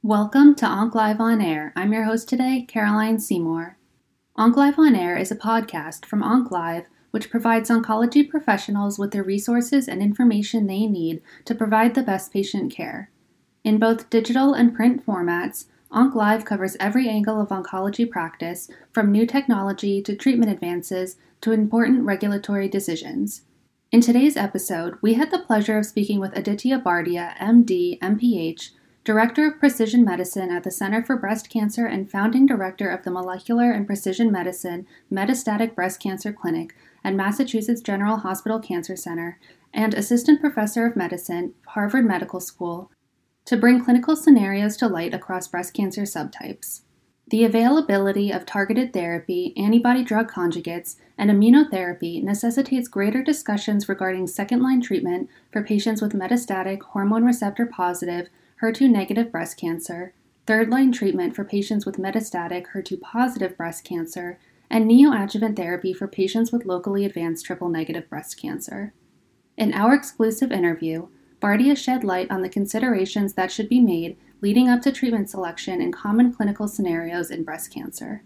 Welcome to Onc Live on Air. I'm your host today, Caroline Seymour. Onc Live on Air is a podcast from Onc Live, which provides oncology professionals with the resources and information they need to provide the best patient care. In both digital and print formats, Onc Live covers every angle of oncology practice, from new technology to treatment advances to important regulatory decisions. In today's episode, we had the pleasure of speaking with Aditya Bardia, MD, MPH, Director of Precision Medicine at the Center for Breast Cancer and founding director of the Molecular and Precision Medicine Metastatic Breast Cancer Clinic at Massachusetts General Hospital Cancer Center, and Assistant Professor of Medicine, Harvard Medical School, to bring clinical scenarios to light across breast cancer subtypes. The availability of targeted therapy, antibody-drug conjugates, and immunotherapy necessitates greater discussions regarding second-line treatment for patients with metastatic hormone receptor-positive HER2-negative breast cancer, third-line treatment for patients with metastatic HER2-positive breast cancer, and neoadjuvant therapy for patients with locally advanced triple-negative breast cancer. In our exclusive interview, Bardia shed light on the considerations that should be made leading up to treatment selection in common clinical scenarios in breast cancer.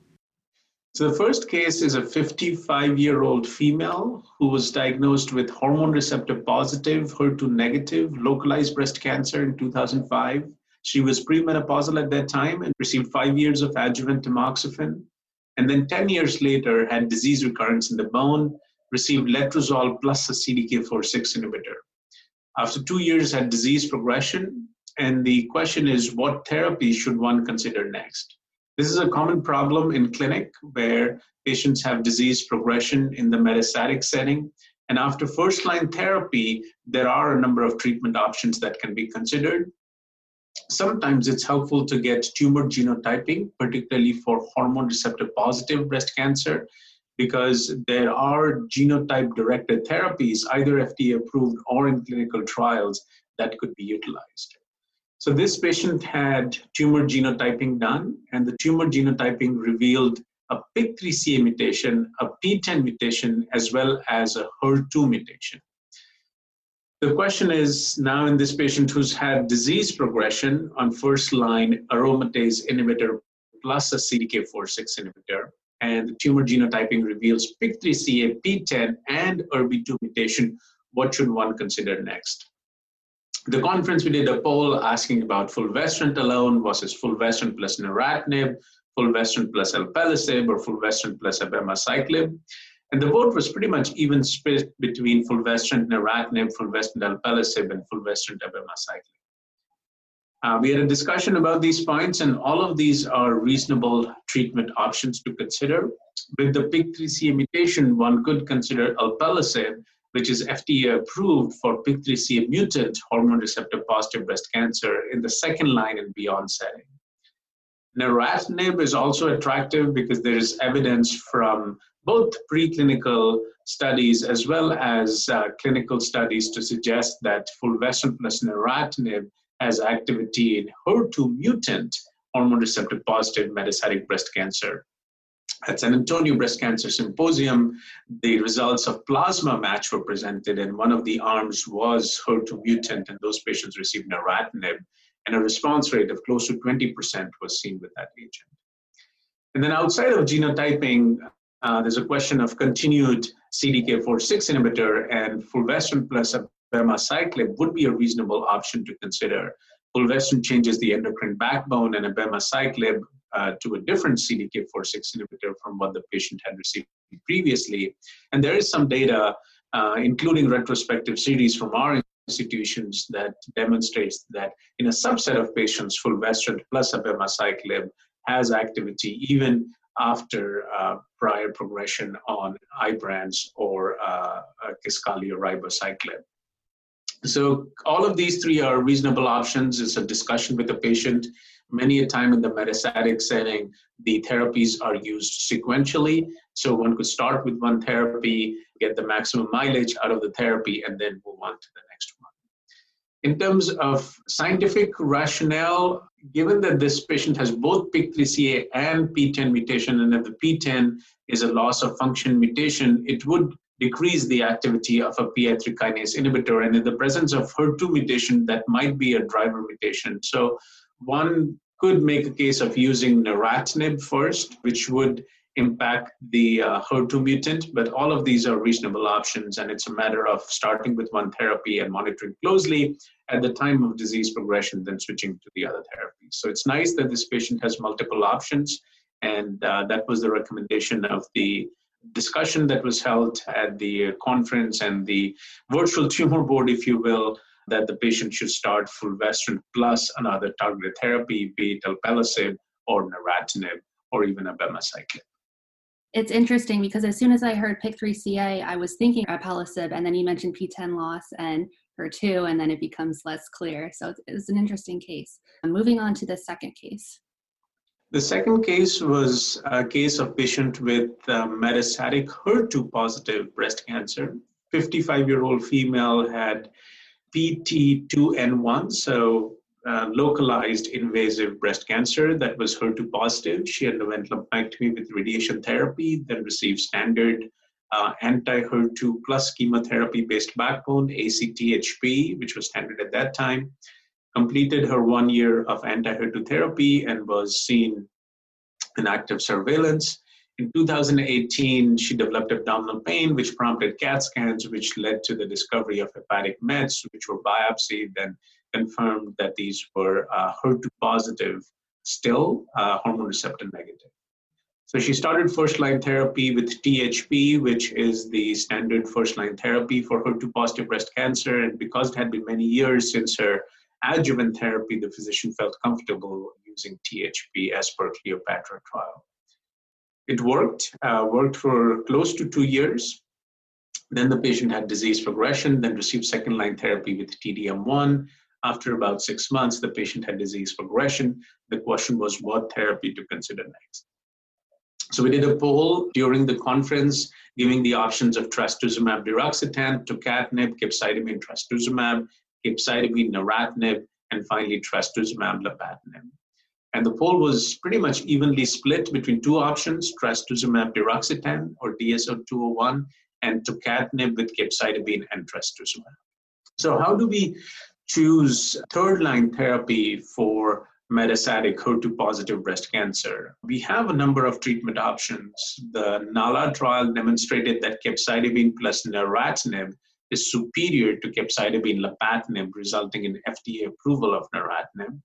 So the first case is a 55-year-old female who was diagnosed with hormone receptor positive, HER2 negative, localized breast cancer in 2005. She was premenopausal at that time and received 5 years of adjuvant tamoxifen. And then 10 years later had disease recurrence in the bone, received letrozole plus a CDK4/6 inhibitor. After 2 years had disease progression. And the question is, what therapy should one consider next? This is a common problem in clinic where patients have disease progression in the metastatic setting. And after first-line therapy, there are a number of treatment options that can be considered. Sometimes it's helpful to get tumor genotyping, particularly for hormone receptor positive breast cancer, because there are genotype-directed therapies, either FDA approved or in clinical trials, that could be utilized. So this patient had tumor genotyping done, and the tumor genotyping revealed a PIK3CA mutation, a PTEN mutation, as well as a HER2 mutation. The question is now in this patient who's had disease progression on first-line aromatase inhibitor plus a CDK4/6 inhibitor, and the tumor genotyping reveals PIK3CA, PTEN, and ERBB2 mutation, what should one consider next? The conference, we did a poll asking about fulvestrant alone versus fulvestrant plus neratinib, fulvestrant plus alpelisib, or fulvestrant plus abemaciclib. And the vote was pretty much even split between fulvestrant neratinib, fulvestrant alpelisib, and fulvestrant abemaciclib. We had a discussion about these points, and all of these are reasonable treatment options to consider. With the PIK3CA mutation, one could consider alpelisib, which is FDA approved for PIK3CA mutant hormone receptor positive breast cancer in the second line and beyond setting. Neratinib is also attractive because there is evidence from both preclinical studies as well as clinical studies to suggest that fulvestrant plus neratinib has activity in HER2 mutant hormone receptor positive metastatic breast cancer. At San Antonio Breast Cancer Symposium, the results of plasma match were presented, and one of the arms was HER2 mutant, and those patients received neratinib, and a response rate of close to 20% was seen with that agent. And then outside of genotyping, there's a question of continued CDK4/6 inhibitor, and fulvestrant plus abemaciclib would be a reasonable option to consider. Fulvestrant changes the endocrine backbone, and abemaciclib to a different CDK4/6 inhibitor from what the patient had received previously. And there is some data, including retrospective series from our institutions, that demonstrates that in a subset of patients, fulvestrant plus abemaciclib has activity even after prior progression on Ibrance or Kisqali or ribociclib. So all of these three are reasonable options. It's a discussion with the patient. Many a time in the metastatic setting, the therapies are used sequentially. So one could start with one therapy, get the maximum mileage out of the therapy, and then move on to the next one. In terms of scientific rationale, given that this patient has both PIK3CA and PTEN mutation, and if the PTEN is a loss of function mutation, it would decrease the activity of a PI3 kinase inhibitor. And in the presence of HER2 mutation, that might be a driver mutation. So One could make a case of using neratinib first, which would impact the HER2 mutant, but all of these are reasonable options, and it's a matter of starting with one therapy and monitoring closely at the time of disease progression, then switching to the other therapies. So it's nice that this patient has multiple options, and that was the recommendation of the discussion that was held at the conference and the virtual tumor board, if you will, that the patient should start fulvestrant plus another targeted therapy, be it alpelisib or neratinib or even abemaciclib. It's interesting because as soon as I heard PIK3CA, I was thinking alpelisib, and then you mentioned PTEN loss and HER2, and then it becomes less clear. So it's an interesting case. Moving on to the second case. The second case was a case of patient with metastatic HER2 positive breast cancer. 55-year-old female had PT2N1, so localized invasive breast cancer that was HER2 positive. She underwent lumpectomy with radiation therapy, then received standard anti-HER2 plus chemotherapy-based backbone, ACTHP, which was standard at that time. Completed her 1 year of anti-HER2 therapy and was seen in active surveillance. In 2018, she developed abdominal pain, which prompted CAT scans, which led to the discovery of hepatic mets, which were biopsied and confirmed that these were HER2 positive, still hormone receptor negative. So she started first-line therapy with THP, which is the standard first-line therapy for HER2 positive breast cancer. And because it had been many years since her adjuvant therapy, the physician felt comfortable using THP as per Cleopatra trial. It worked for close to 2 years. Then the patient had disease progression, then received second-line therapy with TDM1. After about 6 months, the patient had disease progression. The question was what therapy to consider next. So we did a poll during the conference, giving the options of trastuzumab deruxtecan, tucatinib, capecitabine, trastuzumab, capecitabine, neratinib, and finally trastuzumab lapatinib. And the poll was pretty much evenly split between two options, trastuzumab deruxtecan or DSO201, and tucatinib with capecitabine and trastuzumab. So how do we choose third-line therapy for metastatic HER2 positive breast cancer? We have a number of treatment options. The NALA trial demonstrated that capecitabine plus neratinib is superior to capecitabine lapatinib, resulting in FDA approval of neratinib.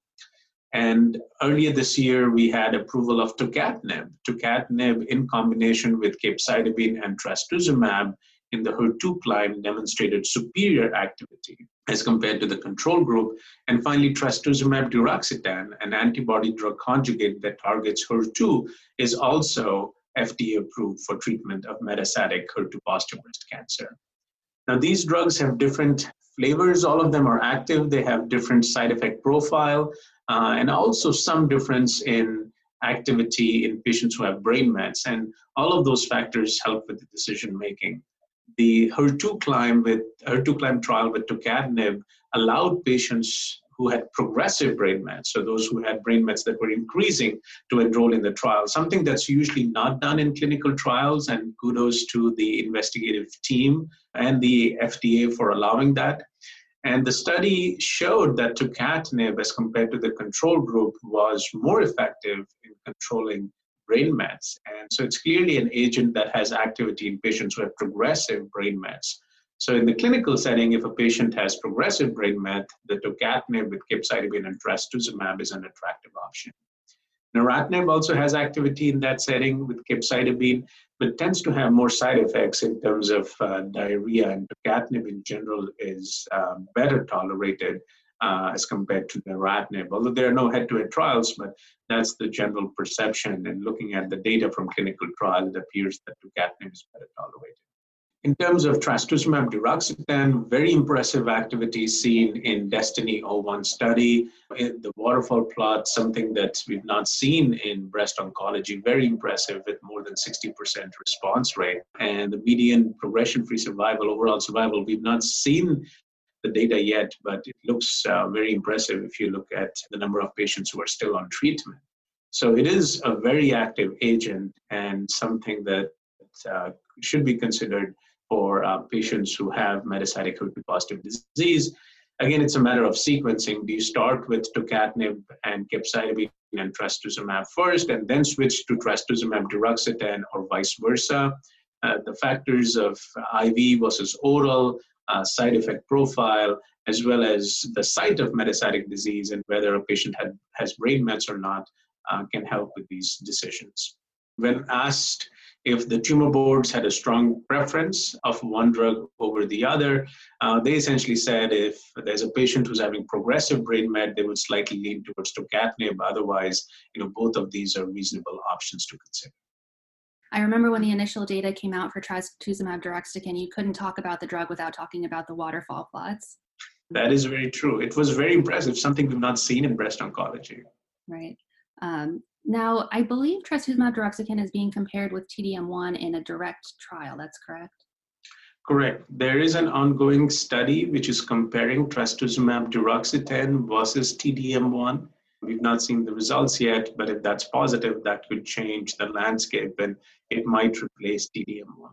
And earlier this year, we had approval of tucatinib. Tucatinib in combination with capecitabine and trastuzumab in the HER2 climb demonstrated superior activity as compared to the control group. And finally, trastuzumab deruxtecan, an antibody drug conjugate that targets HER2, is also FDA approved for treatment of metastatic HER2 positive breast cancer. Now, these drugs have different flavors. All of them are active. They have different side effect profile, and also some difference in activity in patients who have brain mets. And all of those factors help with the decision making. The HER2 climb trial with tucatinib allowed patients who had progressive brain mets, so those who had brain mets that were increasing, to enroll in the trial, something that's usually not done in clinical trials, and kudos to the investigative team and the FDA for allowing that. And the study showed that tucatinib, as compared to the control group, was more effective in controlling brain mets. And so it's clearly an agent that has activity in patients who have progressive brain mets. So in the clinical setting, if a patient has progressive brain met, the tucatinib with capecitabine and trastuzumab is an attractive option. Neratinib also has activity in that setting with capecitabine, but tends to have more side effects in terms of diarrhea, and tucatinib in general is better tolerated as compared to neratinib. Although there are no head-to-head trials, but that's the general perception. And looking at the data from clinical trials, it appears that tucatinib is better tolerated. In terms of trastuzumab deruxtecan, very impressive activity seen in DESTINY-01 study. The waterfall plot, something that we've not seen in breast oncology, very impressive with more than 60% response rate. And the median progression-free survival, overall survival, we've not seen the data yet, but it looks very impressive if you look at the number of patients who are still on treatment. So it is a very active agent and something that should be considered for patients who have metastatic HER2 positive disease. Again, it's a matter of sequencing. Do you start with tucatinib and capecitabine and trastuzumab first, and then switch to trastuzumab deruxtecan, or vice versa? The factors of IV versus oral, side effect profile, as well as the site of metastatic disease and whether a patient has brain mets or not, can help with these decisions. When asked if the tumor boards had a strong preference of one drug over the other, they essentially said if there's a patient who's having progressive brain met, they would slightly lean towards tucatinib. Otherwise, both of these are reasonable options to consider. I remember when the initial data came out for trastuzumab deruxtecan, you couldn't talk about the drug without talking about the waterfall plots. That is very true. It was very impressive, something we've not seen in breast oncology. Right. Now, I believe trastuzumab deruxtecan is being compared with TDM1 in a direct trial. That's correct? Correct. There is an ongoing study which is comparing trastuzumab deruxtecan versus TDM1. We've not seen the results yet, but if that's positive, that could change the landscape and it might replace TDM1.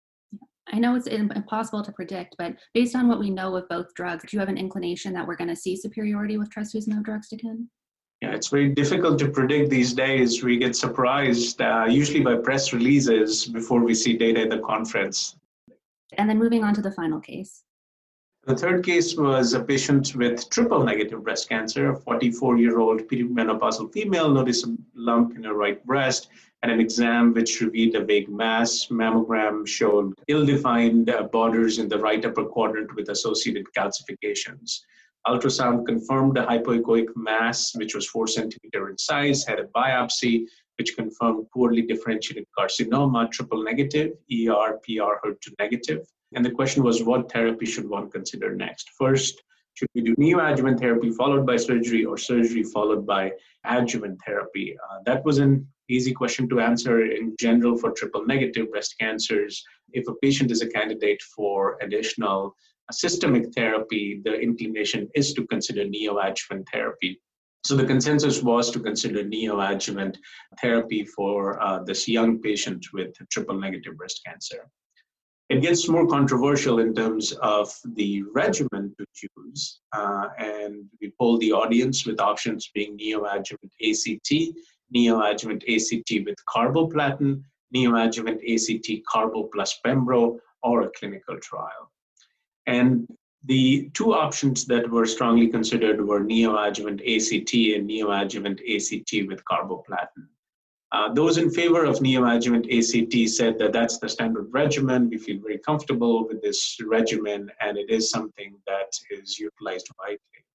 I know it's impossible to predict, but based on what we know of both drugs, do you have an inclination that we're going to see superiority with trastuzumab deruxtecan? Yeah, it's very difficult to predict these days. We get surprised usually by press releases before we see data at the conference. And then moving on to the final case. The third case was a patient with triple-negative breast cancer, a 44-year-old perimenopausal female noticed a lump in her right breast, and an exam which revealed a vague mass. Mammogram showed ill-defined borders in the right upper quadrant with associated calcifications. Ultrasound confirmed a hypoechoic mass, which was 4 centimeter in size, had a biopsy, which confirmed poorly differentiated carcinoma, triple-negative, ER, PR, HER2 negative. And the question was, what therapy should one consider next? First, should we do neoadjuvant therapy followed by surgery, or surgery followed by adjuvant therapy? That was an easy question to answer in general for triple-negative breast cancers. If a patient is a candidate for additional systemic therapy, the inclination is to consider neoadjuvant therapy. So the consensus was to consider neoadjuvant therapy for this young patient with triple-negative breast cancer. It gets more controversial in terms of the regimen to choose, and we polled the audience with options being neoadjuvant ACT, neoadjuvant ACT with carboplatin, neoadjuvant ACT carbo plus pembro, or a clinical trial. And the two options that were strongly considered were neoadjuvant ACT and neoadjuvant ACT with carboplatin. Those in favor of neoadjuvant ACT said that that's the standard regimen. We feel very comfortable with this regimen, and it is something that is utilized widely.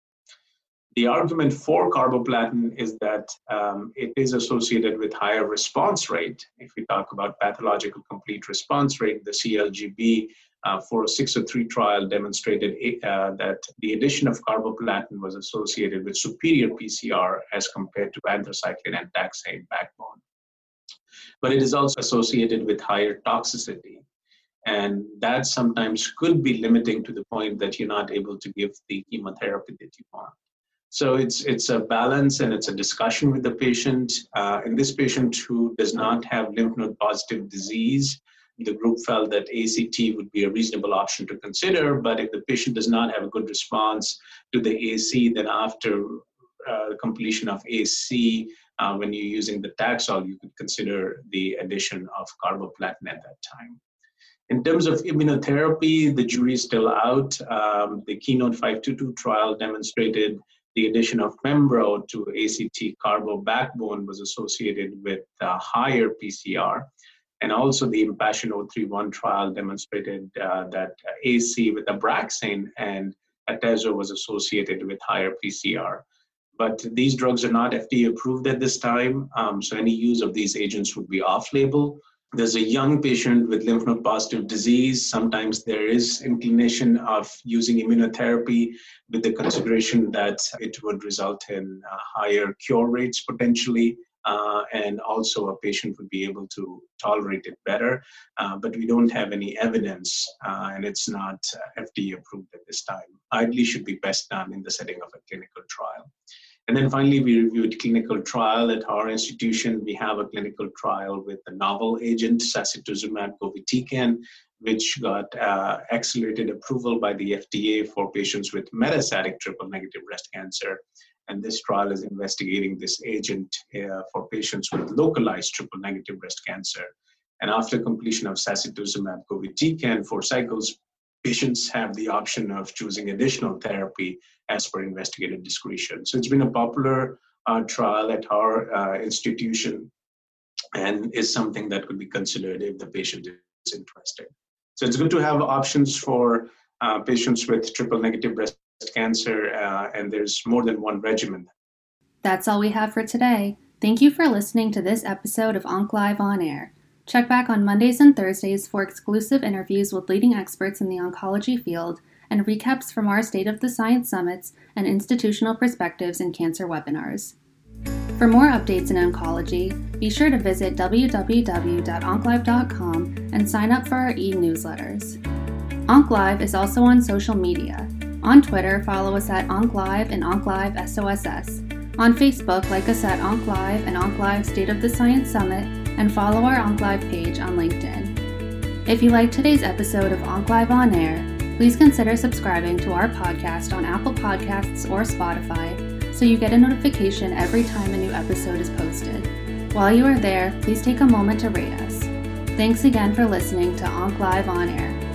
The argument for carboplatin is that it is associated with higher response rate. If we talk about pathological complete response rate, the CLGB for a 603 trial demonstrated that the addition of carboplatin was associated with superior PCR as compared to anthracycline and taxane backbone. But it is also associated with higher toxicity. And that sometimes could be limiting to the point that you're not able to give the chemotherapy that you want. So it's a balance and it's a discussion with the patient. In this patient who does not have lymph node positive disease, the group felt that ACT would be a reasonable option to consider, but if the patient does not have a good response to the AC, then after completion of AC, when you're using the Taxol, you could consider the addition of carboplatin at that time. In terms of immunotherapy, the jury is still out. The Keynote 522 trial demonstrated the addition of pembro to ACT carbo backbone was associated with higher PCR. And also the Impassion 031 trial demonstrated that AC with Abraxane and Atezo was associated with higher PCR. But these drugs are not FDA approved at this time, so any use of these agents would be off-label. There's a young patient with lymph node positive disease. Sometimes there is inclination of using immunotherapy with the consideration that it would result in higher cure rates potentially. And also a patient would be able to tolerate it better, but we don't have any evidence and it's not FDA approved at this time. Ideally should be best done in the setting of a clinical trial. And then finally, we reviewed clinical trial at our institution. We have a clinical trial with a novel agent, sacituzumab govitecan, which got accelerated approval by the FDA for patients with metastatic triple-negative breast cancer. And this trial is investigating this agent for patients with localized triple-negative breast cancer. And after completion of sacituzumab govitecan 4 cycles, patients have the option of choosing additional therapy as per investigator discretion. So it's been a popular trial at our institution and is something that could be considered if the patient is interested. So it's good to have options for patients with triple-negative breast cancer, and there's more than one regimen. That's all we have for today. Thank you for listening to this episode of OncLive On Air. Check back on Mondays and Thursdays for exclusive interviews with leading experts in the oncology field and recaps from our State of the Science summits and institutional perspectives in cancer webinars. For more updates in oncology, be sure to visit www.onclive.com and sign up for our e-newsletters. OncLive is also on social media. On Twitter, follow us at OncLive and OncLiveSOSS. On Facebook, like us at OncLive and OncLive State of the Science Summit, and follow our OncLive page on LinkedIn. If you liked today's episode of OncLive On Air, please consider subscribing to our podcast on Apple Podcasts or Spotify so you get a notification every time a new episode is posted. While you are there, please take a moment to rate us. Thanks again for listening to OncLive On Air.